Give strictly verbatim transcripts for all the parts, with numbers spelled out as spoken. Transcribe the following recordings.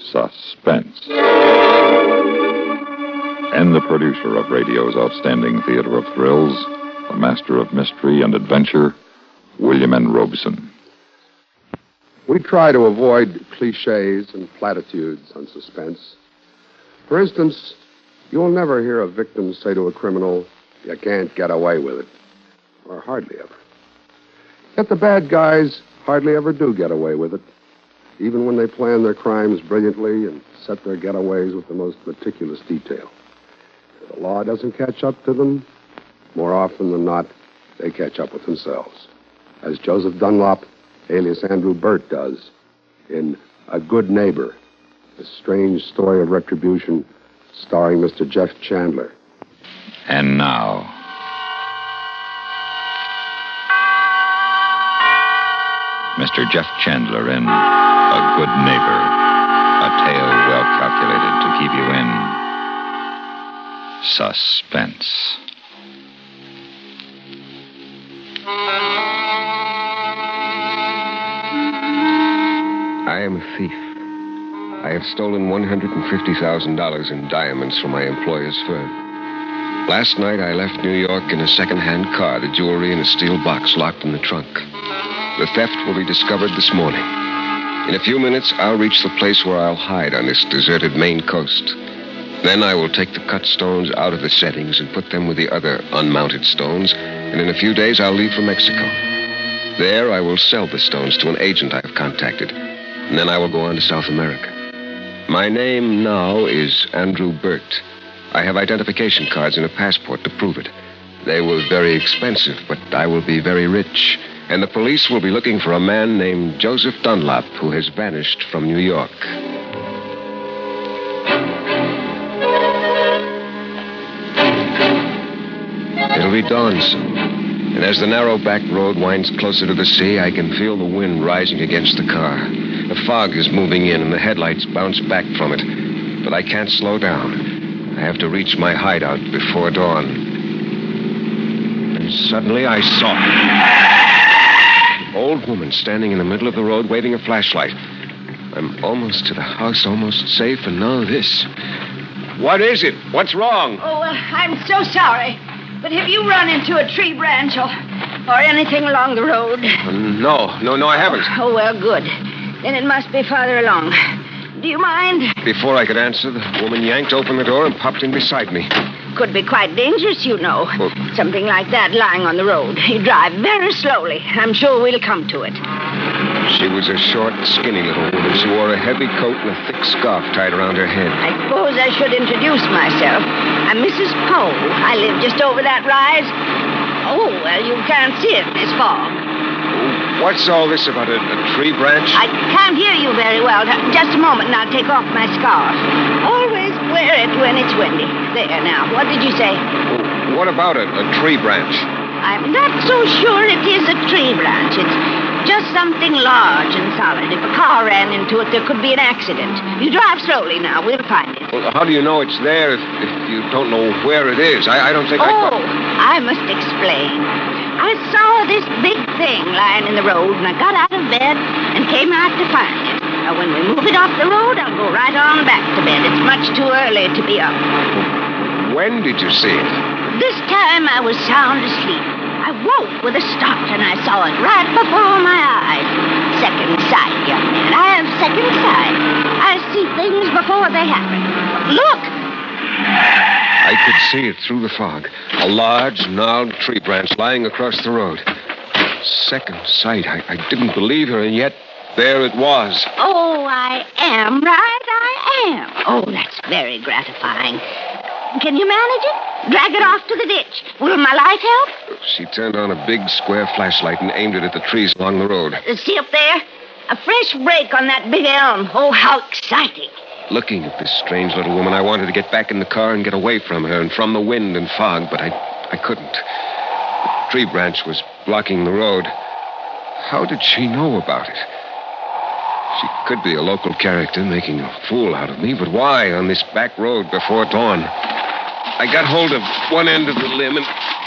Suspense. And the producer of radio's outstanding theater of thrills, the master of mystery and adventure, William N. Robeson. We try to avoid cliches and platitudes on Suspense. For instance, you'll never hear a victim say to a criminal, "You can't get away with it," or hardly ever. Yet the bad guys hardly ever do get away with it, even when they plan their crimes brilliantly and set their getaways with the most meticulous detail. If the law doesn't catch up to them, more often than not, they catch up with themselves, as Joseph Dunlop, alias Andrew Burt, does in A Good Neighbor, a strange story of retribution starring Mister Jeff Chandler. And now, Mister Jeff Chandler in A Good Neighbor, a tale well calculated to keep you in suspense. I am a thief. I have stolen one hundred fifty thousand dollars in diamonds from my employer's firm. Last night, I left New York in a second-hand car, the jewelry in a steel box locked in the trunk. The theft will be discovered this morning. In a few minutes, I'll reach the place where I'll hide on this deserted Maine coast. Then I will take the cut stones out of the settings and put them with the other unmounted stones, and in a few days, I'll leave for Mexico. There, I will sell the stones to an agent I have contacted, and then I will go on to South America. My name now is Andrew Burt. I have identification cards and a passport to prove it. They were very expensive, but I will be very rich. And the police will be looking for a man named Joseph Dunlop, who has vanished from New York. It'll be dawn soon. And as the narrow back road winds closer to the sea, I can feel the wind rising against the car. The fog is moving in, and the headlights bounce back from it. But I can't slow down. I have to reach my hideout before dawn. And suddenly I saw her. An old woman standing in the middle of the road waving a flashlight. I'm almost to the house, almost safe, and now this. What is it? What's wrong? Oh, uh, I'm so sorry. But have you run into a tree branch or, or anything along the road? Uh, no, no, no, I haven't. Oh, well, good. Then it must be farther along. Do you mind? Before I could answer, the woman yanked open the door and popped in beside me. Could be quite dangerous, you know. Well, something like that lying on the road. You drive very slowly. I'm sure we'll come to it. She was a short, skinny little woman. She wore a heavy coat and a thick scarf tied around her head. I suppose I should introduce myself. I'm Missus Poe. I live just over that rise. Oh, well, you can't see it in this fog. What's all this about a, a tree branch? I can't hear you very well. Just a moment, and I'll take off my scarf. Always wear it when it's windy. There, now, what did you say? What about a, a tree branch? I'm not so sure it is a tree branch. It's just something large and solid. If a car ran into it, there could be an accident. You drive slowly now. We'll find it. Well, how do you know it's there if, if you don't know where it is? I, I don't think oh, I... Oh, I must explain. I saw this big thing lying in the road, and I got out of bed and came out to find it. Now, when we move it off the road, I'll go right on back to bed. It's much too early to be up. When did you see it? This time I was sound asleep. I woke with a start, and I saw it right before my eyes. Second sight, young man. I have second sight. I see things before they happen. Look! I could see it through the fog. A large, gnarled tree branch lying across the road. Second sight. I, I didn't believe her, and yet there it was. Oh, I am right. I am. Oh, that's very gratifying. Can you manage it? Drag it off to the ditch. Will my light help? She turned on a big square flashlight and aimed it at the trees along the road. Uh, see up there? A fresh break on that big elm. Oh, how exciting. Looking at this strange little woman, I wanted to get back in the car and get away from her and from the wind and fog, but I, I couldn't. The tree branch was blocking the road. How did she know about it? She could be a local character making a fool out of me, but why on this back road before dawn? I got hold of one end of the limb and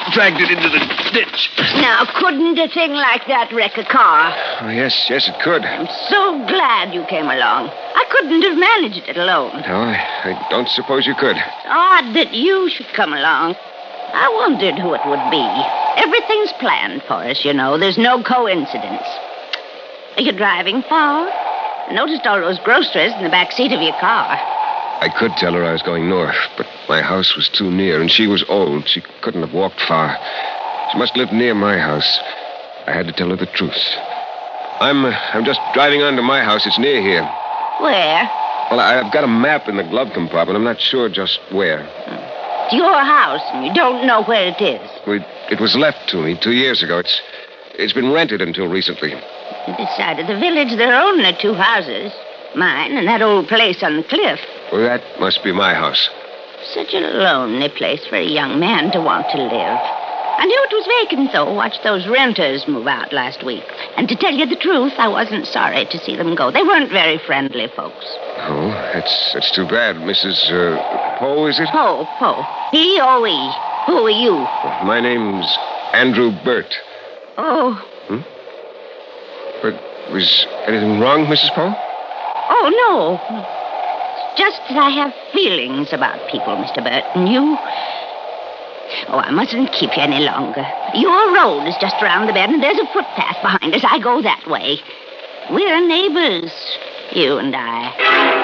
dragged it into the ditch. Now, couldn't a thing like that wreck a car? Oh, yes, yes, it could. I'm so glad you came along. I couldn't have managed it alone. No, I, I don't suppose you could. Odd that you should come along. I wondered who it would be. Everything's planned for us, you know. There's no coincidence. Are you driving far? I noticed all those groceries in the back seat of your car. I could tell her I was going north, but my house was too near, and she was old. She couldn't have walked far. She must live near my house. I had to tell her the truth. I'm, uh, I'm just driving on to my house. It's near here. Where? Well, I've got a map in the glove compartment. I'm not sure just where. It's your house, and you don't know where it is. We, it was left to me two years ago. It's, it's been rented until recently. At this side of the village, there are only two houses. Mine and that old place on the cliff. Well, that must be my house. Such a lonely place for a young man to want to live. I knew it was vacant, though. Watched those renters move out last week. And to tell you the truth, I wasn't sorry to see them go. They weren't very friendly folks. Oh, that's, that's too bad. Missus Uh, Poe, is it? Poe, Poe. P O E. Who are you? My name's Andrew Burt. Oh. Hmm? But was anything wrong, Missus Poe? Oh, no. It's just that I have feelings about people, Mister Burt. And you... Oh, I mustn't keep you any longer. Your road is just around the bend, and there's a footpath behind us. I go that way. We're neighbors, you and I.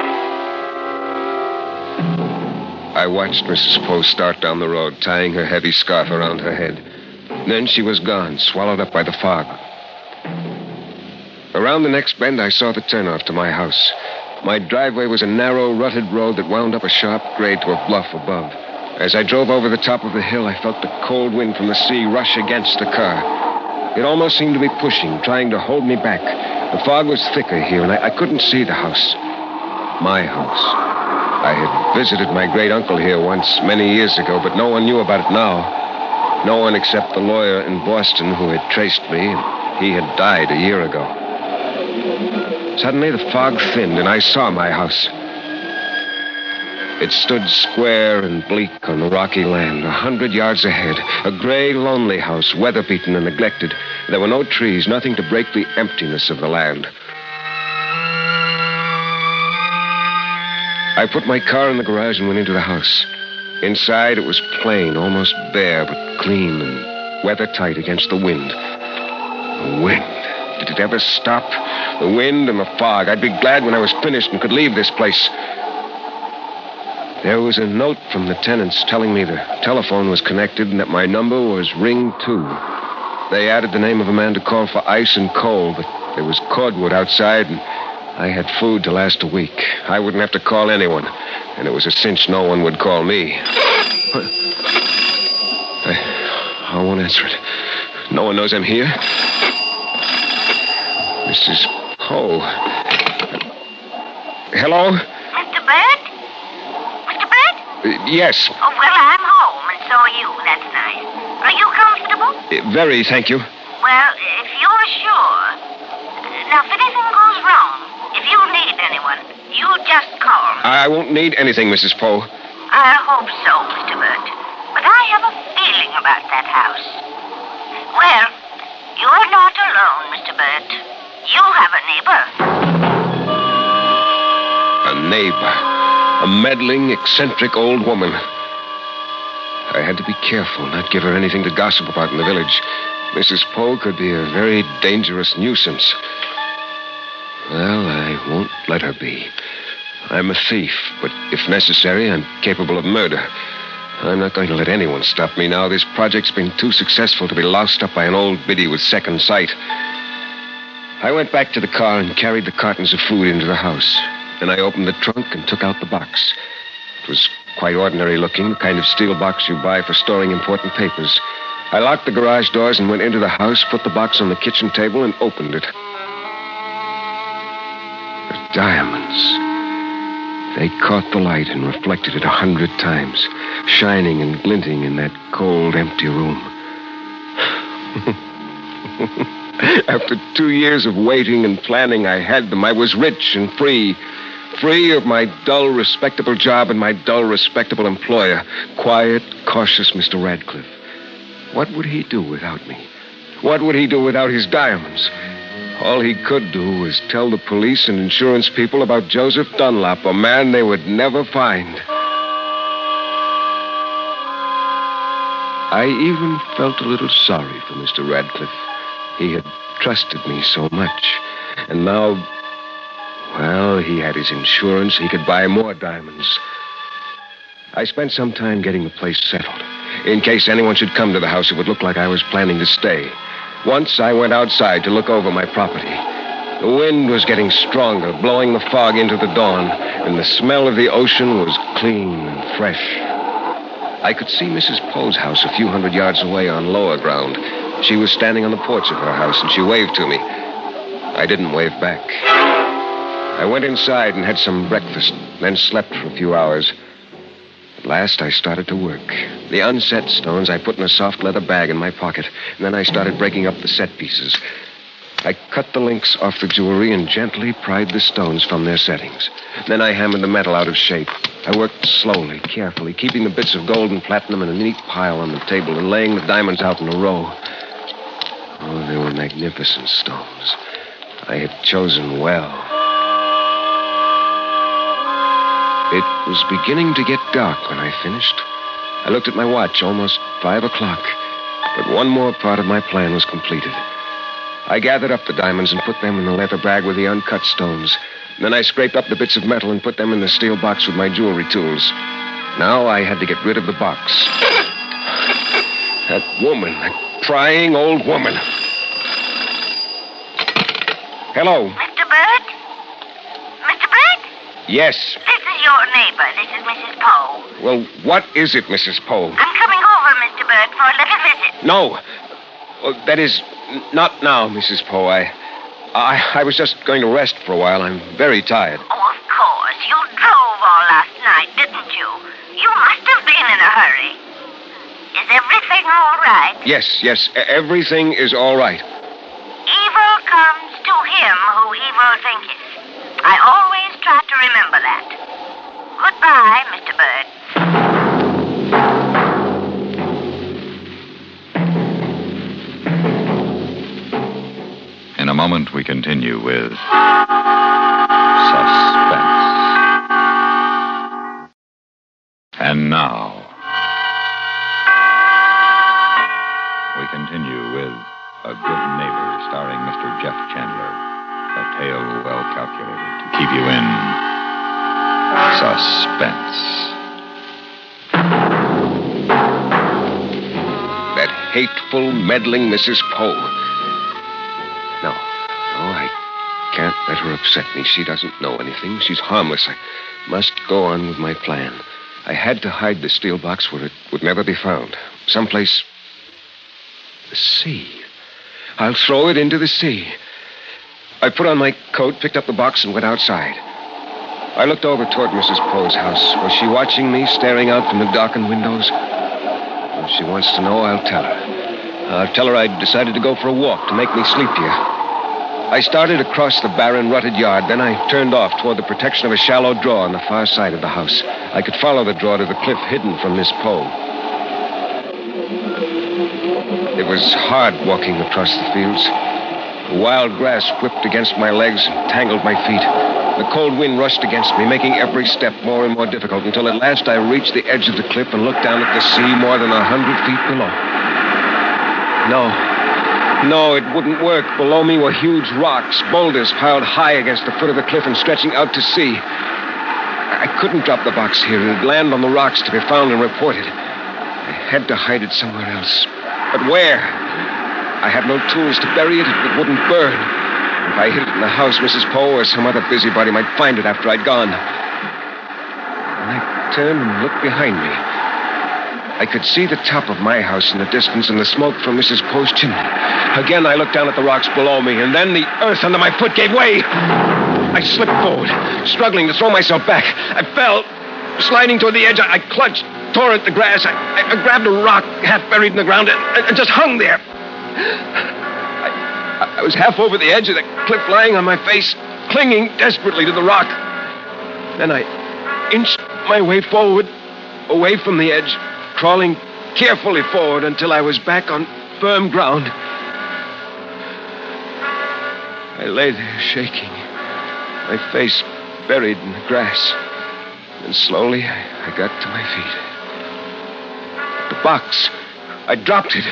I watched Missus Poe start down the road, tying her heavy scarf around her head. Then she was gone, swallowed up by the fog. Around the next bend, I saw the turnoff to my house. My driveway was a narrow, rutted road that wound up a sharp grade to a bluff above. As I drove over the top of the hill, I felt the cold wind from the sea rush against the car. It almost seemed to be pushing, trying to hold me back. The fog was thicker here, and I, I couldn't see the house. My house. I had visited my great-uncle here once, many years ago, but no one knew about it now. No one except the lawyer in Boston who had traced me, and he had died a year ago. Suddenly, the fog thinned, and I saw my house. It stood square and bleak on the rocky land, a hundred yards ahead. A gray, lonely house, weather-beaten and neglected. There were no trees, nothing to break the emptiness of the land. I put my car in the garage and went into the house. Inside, it was plain, almost bare, but clean and weather-tight against the wind. The wind. Did it ever stop? The wind and the fog. I'd be glad when I was finished and could leave this place. There was a note from the tenants telling me the telephone was connected and that my number was Ring two. They added the name of a man to call for ice and coal, but there was cordwood outside, and I had food to last a week. I wouldn't have to call anyone, and it was a cinch no one would call me. I, I won't answer it. No one knows I'm here. Missus Poe. Hello? Mister Burt? Mister Burt? Uh, yes. Oh, well, I'm home, and so are you. That's nice. Are you comfortable? Uh, very, thank you. Well, if you're sure. Now, if anything goes wrong, if you need anyone, you just call me. I won't need anything, Missus Poe. I hope so, Mister Burt. But I have a feeling about that house. Well, you're not alone, Mister Burt. You have a neighbor. A neighbor. A meddling, eccentric old woman. I had to be careful, not give her anything to gossip about in the village. Missus Poe could be a very dangerous nuisance. Well, I won't let her be. I'm a thief, but if necessary, I'm capable of murder. I'm not going to let anyone stop me now. This project's been too successful to be loused up by an old biddy with second sight. I went back to the car and carried the cartons of food into the house. Then I opened the trunk and took out the box. It was quite ordinary looking, the kind of steel box you buy for storing important papers. I locked the garage doors and went into the house, put the box on the kitchen table, and opened it. The diamonds. They caught the light and reflected it a hundred times, shining and glinting in that cold, empty room. After two years of waiting and planning, I had them. I was rich and free. Free of my dull, respectable job and my dull, respectable employer. Quiet, cautious Mister Radcliffe. What would he do without me? What would he do without his diamonds? All he could do was tell the police and insurance people about Joseph Dunlop, a man they would never find. I even felt a little sorry for Mister Radcliffe. He had trusted me so much. And now, well, he had his insurance. He could buy more diamonds. I spent some time getting the place settled. In case anyone should come to the house, it would look like I was planning to stay. Once I went outside to look over my property. The wind was getting stronger, blowing the fog into the dawn, and the smell of the ocean was clean and fresh. I could see Missus Poe's house a few hundred yards away on lower ground. She was standing on the porch of her house, and she waved to me. I didn't wave back. I went inside and had some breakfast, then slept for a few hours. At last, I started to work. The unset stones I put in a soft leather bag in my pocket, and then I started breaking up the set pieces. I cut the links off the jewelry and gently pried the stones from their settings. Then I hammered the metal out of shape. I worked slowly, carefully, keeping the bits of gold and platinum in a neat pile on the table and laying the diamonds out in a row. Oh, they were magnificent stones. I had chosen well. It was beginning to get dark when I finished. I looked at my watch, almost five o'clock. But one more part of my plan was completed. I gathered up the diamonds and put them in the leather bag with the uncut stones. Then I scraped up the bits of metal and put them in the steel box with my jewelry tools. Now I had to get rid of the box. That woman, that prying old woman. Hello. Mister Bird? Mister Bird? Yes. This is your neighbor. This is Missus Poe. Well, what is it, Missus Poe? I'm coming over, Mister Bird, for a little visit. No. Well, that is, not now, Missus Poe. I, I, I was just going to rest for a while. I'm very tired. Oh, of course. You drove all last night, didn't you? You must have been in a hurry. Is everything all right? Yes, yes. e- Everything is all right. Evil comes to him who evil thinketh. I always try to remember that. Goodbye, Mister Bird. In a moment, we continue with Suspense. And now, we continue with A Good Neighbor, starring Mister Jeff Chandler. A tale well calculated to keep you in suspense. That hateful, meddling Missus Poe. No, no, I can't let her upset me. She doesn't know anything. She's harmless. I must go on with my plan. I had to hide the steel box where it would never be found. Someplace... the sea. I'll throw it into the sea. I put on my coat, picked up the box, and went outside. I looked over toward Missus Poe's house. Was she watching me, staring out from the darkened windows? If she wants to know, I'll tell her. I'll tell her I decided to go for a walk to make me sleepier. I started across the barren, rutted yard. Then I turned off toward the protection of a shallow draw on the far side of the house. I could follow the draw to the cliff hidden from Miss Poe. It was hard walking across the fields. The wild grass whipped against my legs and tangled my feet. The cold wind rushed against me, making every step more and more difficult, until at last I reached the edge of the cliff and looked down at the sea more than a hundred feet below. No. No, it wouldn't work. Below me were huge rocks, boulders piled high against the foot of the cliff and stretching out to sea. I couldn't drop the box here. It would land on the rocks to be found and reported. I had to hide it somewhere else. But where? I had no tools to bury it. It wouldn't burn. If I hid it in the house, Missus Poe or some other busybody might find it after I'd gone. And I turned and looked behind me. I could see the top of my house in the distance and the smoke from Missus Poe's chimney. Again, I looked down at the rocks below me, and then the earth under my foot gave way. I slipped forward, struggling to throw myself back. I fell, sliding toward the edge. I, I clutched, tore at the grass. I, I, I grabbed a rock half buried in the ground and, and just hung there. I, I was half over the edge of the cliff, lying on my face, clinging desperately to the rock. Then I inched my way forward, away from the edge, crawling carefully forward until I was back on firm ground. I lay there shaking, my face buried in the grass. And slowly, I got to my feet. The box. I dropped it.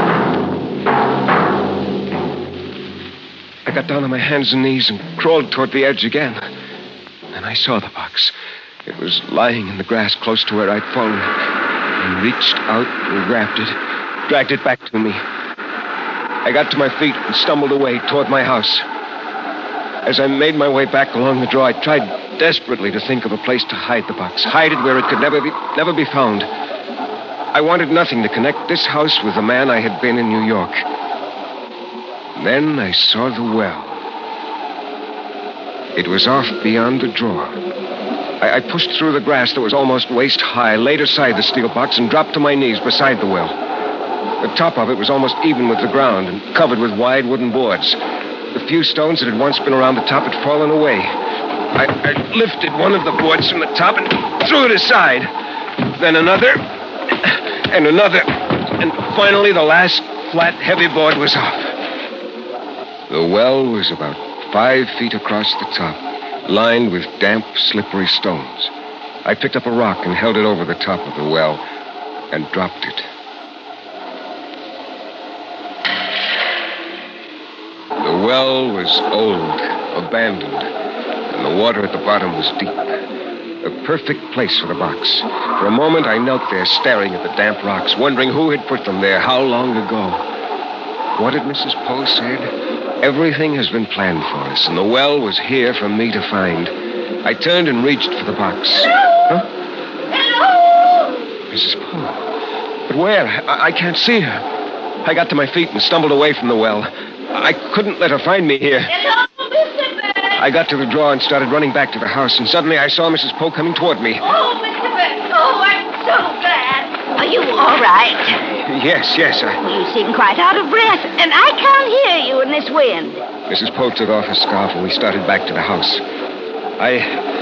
I got down on my hands and knees and crawled toward the edge again. Then I saw the box. It was lying in the grass close to where I'd fallen. I reached out and grabbed it, dragged it back to me. I got to my feet and stumbled away toward my house. As I made my way back along the draw, I tried desperately to think of a place to hide the box, hide it where it could never be, never be found. I wanted nothing to connect this house with the man I had been in New York. Then I saw the well. It was off beyond the draw. I, I pushed through the grass that was almost waist high, laid aside the steel box, and dropped to my knees beside the well. The top of it was almost even with the ground and covered with wide wooden boards. The few stones that had once been around the top had fallen away. I, I lifted one of the boards from the top and threw it aside. Then another, and another, and finally the last flat, heavy board was off. The well was about five feet across the top, lined with damp, slippery stones. I picked up a rock and held it over the top of the well and dropped it. The well was old, abandoned, and the water at the bottom was deep. A perfect place for the box. For a moment, I knelt there staring at the damp rocks, wondering who had put them there, how long ago. What had Missus Poe said? Everything has been planned for us, and the well was here for me to find. I turned and reached for the box. Hello? Huh? Hello? Missus Poe. But where? I-, I can't see her. I got to my feet and stumbled away from the well. I couldn't let her find me here. Hello, Mister Bert. I got to the drawer and started running back to the house, and suddenly I saw Missus Poe coming toward me. Oh, Mister Bert. Oh, I'm so glad. Are you all right? Yes, yes. I... You seem quite out of breath, and I can't hear you in this wind. Missus Poe took off her scarf, and we started back to the house. I...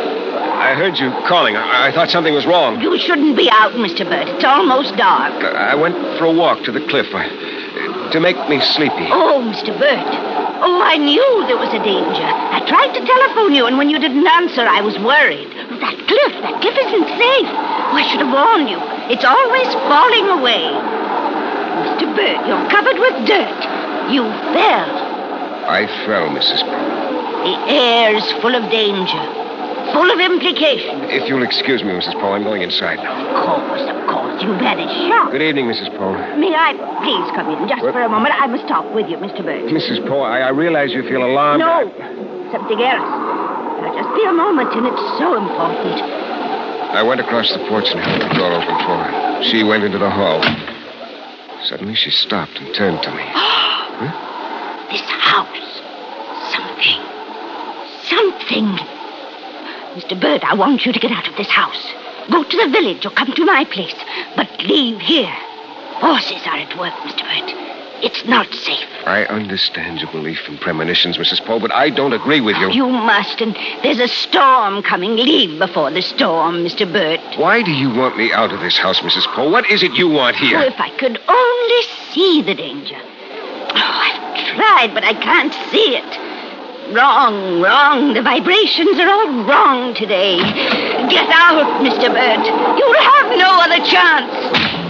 I heard you calling. I, I thought something was wrong. You shouldn't be out, Mister Bert. It's almost dark. I went for a walk to the cliff I, to make me sleepy. Oh, Mister Bert. Oh, I knew there was a danger. I tried to telephone you, and when you didn't answer, I was worried. That cliff, that cliff isn't safe. Oh, I should have warned you. It's always falling away. Mister Bert, you're covered with dirt. You fell. I fell, Missus Poe. The air's full of danger, full of implications. If you'll excuse me, Missus Poe, I'm going inside now. Of course, of course. You've had a shock. Good evening, Missus Poe. May I please come in just What? for a moment? I must talk with you, Mister Bert. Missus Poe, I, I realize you feel alarmed. No, something else. Now, just be a moment, and it's so important. I went across the porch and held the door open for her. She went into the hall. Suddenly, she stopped and turned to me. Huh? This house. Something. Something. Mister Bert, I want you to get out of this house. Go to the village or come to my place. But leave here. Forces are at work, Mister Bert. It's not safe. I understand your belief in premonitions, Missus Poe, but I don't agree with you. You must, and there's a storm coming. Leave before the storm, Mister Bert. Why do you want me out of this house, Missus Poe? What is it you want here? Oh, if I could only see the danger. Oh, I've tried, but I can't see it. Wrong, wrong. The vibrations are all wrong today. Get out, Mister Bert. You'll have no other chance.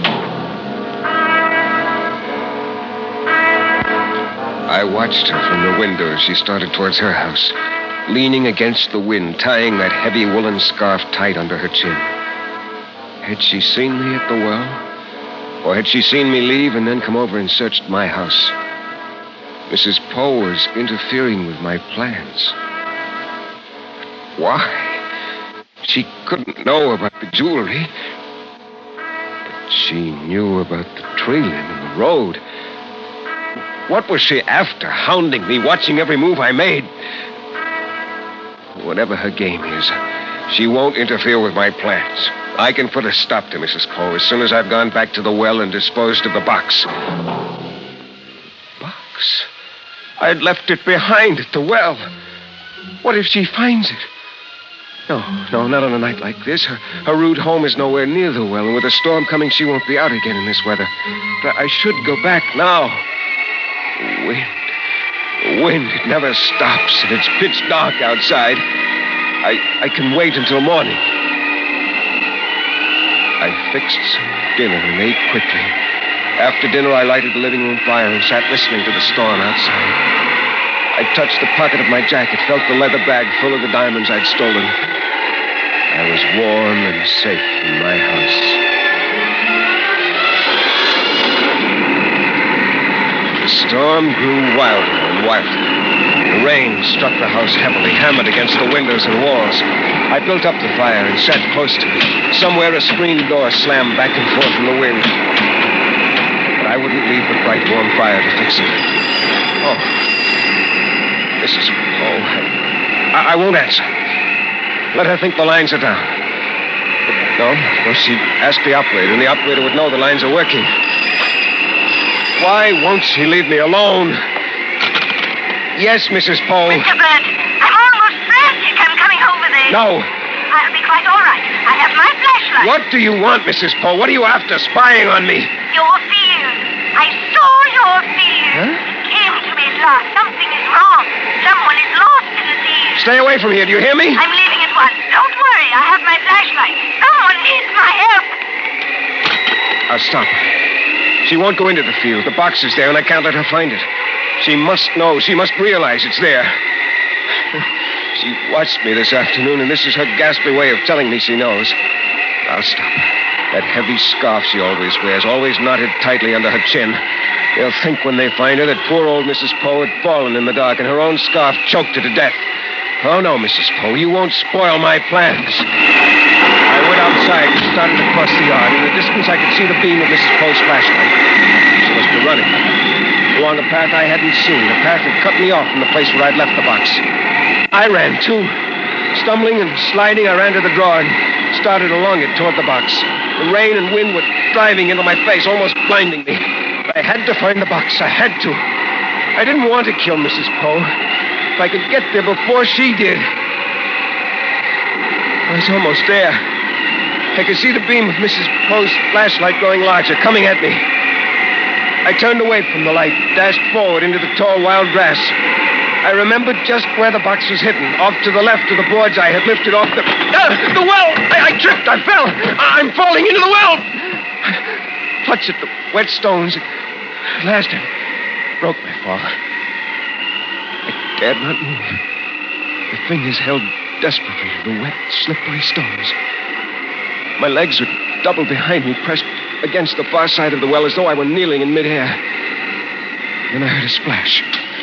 I watched her from the window as she started towards her house, leaning against the wind, tying that heavy woolen scarf tight under her chin. Had she seen me at the well? Or had she seen me leave and then come over and searched my house? Missus Poe was interfering with my plans. Why? She couldn't know about the jewelry. But she knew about the tree limb and the road. What was she after, hounding me, watching every move I made? Whatever her game is, she won't interfere with my plans. I can put a stop to Missus Poe as soon as I've gone back to the well and disposed of the box. Box? I'd left it behind at the well. What if she finds it? No, no, not on a night like this. Her, her rude home is nowhere near the well, and with a storm coming, she won't be out again in this weather. But I should go back now. The wind. The wind, it never stops, and it's pitch dark outside. I, I can wait until morning. I fixed some dinner and ate quickly. After dinner, I lighted the living room fire and sat listening to the storm outside. I touched the pocket of my jacket, felt the leather bag full of the diamonds I'd stolen. I was warm and safe in my house. The storm grew wilder and wilder. The rain struck the house heavily, hammered against the windows and walls. I built up the fire and sat close to it. Somewhere a screen door slammed back and forth in the wind. But I wouldn't leave the bright, warm fire to fix it. Oh, Missus Poe, I, I won't answer. Let her think the lines are down. But no, no, she'd ask the operator, and the operator would know the lines are working. Why won't she leave me alone? Yes, Missus Poe. Mister Bert, I'm almost frantic. I'm coming over there. No. I'll be quite all right. I have my flashlight. What do you want, Missus Poe? What are you after, spying on me? Your field. I saw your field. Huh? It came to me at last. Something is wrong. Someone is lost in the field. Stay away from here. Do you hear me? I'm leaving at once. Don't worry. I have my flashlight. Someone needs my help. I'll stop her. She won't go into the field. The box is there, and I can't let her find it. She must know. She must realize it's there. She watched me this afternoon, and this is her ghastly way of telling me she knows. I'll stop her. That heavy scarf she always wears, always knotted tightly under her chin. They'll think when they find her that poor old Missus Poe had fallen in the dark and her own scarf choked her to death. Oh, no, Missus Poe, you won't spoil my plans. I went outside and started across the yard. In the distance, I could see the beam of Missus Poe's flashlight. She must be running. Along a path I hadn't seen, a path that cut me off from the place where I'd left the box. I ran, too. Stumbling and sliding, I ran to the drawer and started along it toward the box. The rain and wind were driving into my face, almost blinding me. But I had to find the box. I had to. I didn't want to kill Missus Poe. If I could get there before she did. I was almost there. I could see the beam of Missus Poe's flashlight growing larger, coming at me. I turned away from the light, dashed forward into the tall wild grass. I remembered just where the box was hidden, off to the left of the boards I had lifted off the... Uh, the well! I, I tripped, I fell. I'm falling into the well! I clutched at the wet stones. At last, I broke my fall. I dared not move. My fingers held desperately to the wet, slippery stones. My legs were doubled behind me, pressed against the far side of the well as though I were kneeling in midair. Then I heard a splash.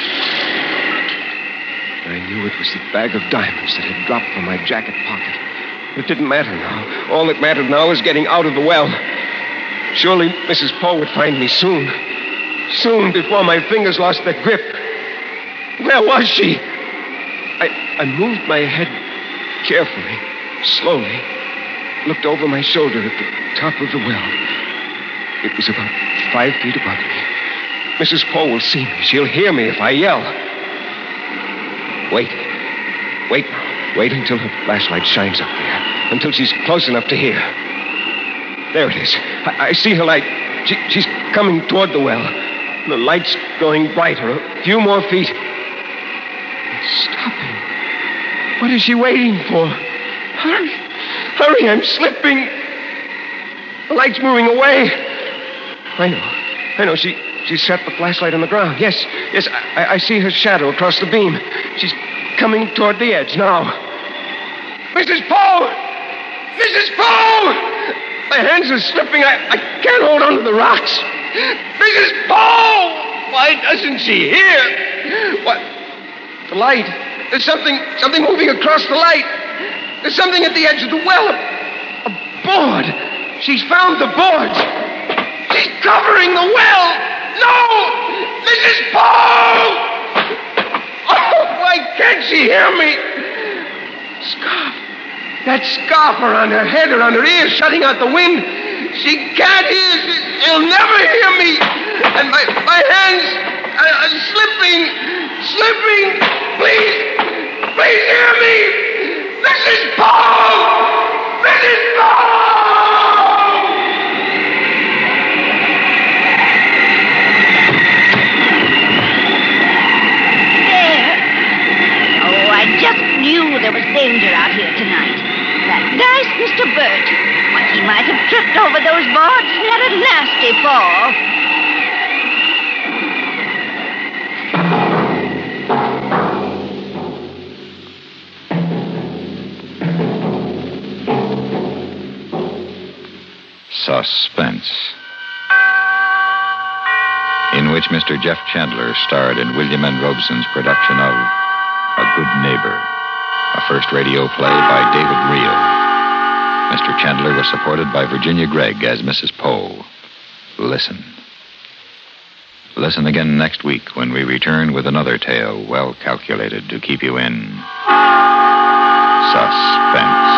I knew it was the bag of diamonds that had dropped from my jacket pocket. It didn't matter now. All that mattered now was getting out of the well. Surely Missus Poe would find me soon. Soon, before my fingers lost their grip. Where was she? I, I moved my head carefully, slowly, looked over my shoulder at the top of the well. It was about five feet above me. Missus Poe will see me. She'll hear me if I yell. Wait. Wait now. Wait until her flashlight shines up there. Until she's close enough to hear. There it is. I, I see her light. She, she's coming toward the well. The light's growing brighter. A few more feet. It's stopping. What is she waiting for? Hurry. Hurry, I'm slipping. The light's moving away. I know. I know. She she set the flashlight on the ground. Yes, yes, I, I see her shadow across the beam. She's coming toward the edge now. Missus Poe! Missus Poe! My hands are slipping. I, I can't hold on to the rocks. Missus Poe! Why doesn't she hear? What? The light. There's something, something moving across the light. There's something at the edge of the well. A, a board. She's found the boards. She's covering the well. No! Missus Poe! Oh, why can't she hear me? Scarf. That scarf around her head, around her ears, shutting out the wind. She can't hear. She, she'll never hear me. And my, my hands are, are slipping, slipping. Please, please hear me. Missus Poe! danger out here tonight. That nice Mister Burt. Why, he might have tripped over those boards and had a nasty fall. Suspense, in which Mister Jeff Chandler starred in William N. Robeson's production of A Good Neighbor, a first radio play by David Reel. Mister Chandler was supported by Virginia Gregg as Missus Poe. Listen. Listen again next week when we return with another tale well calculated to keep you in suspense.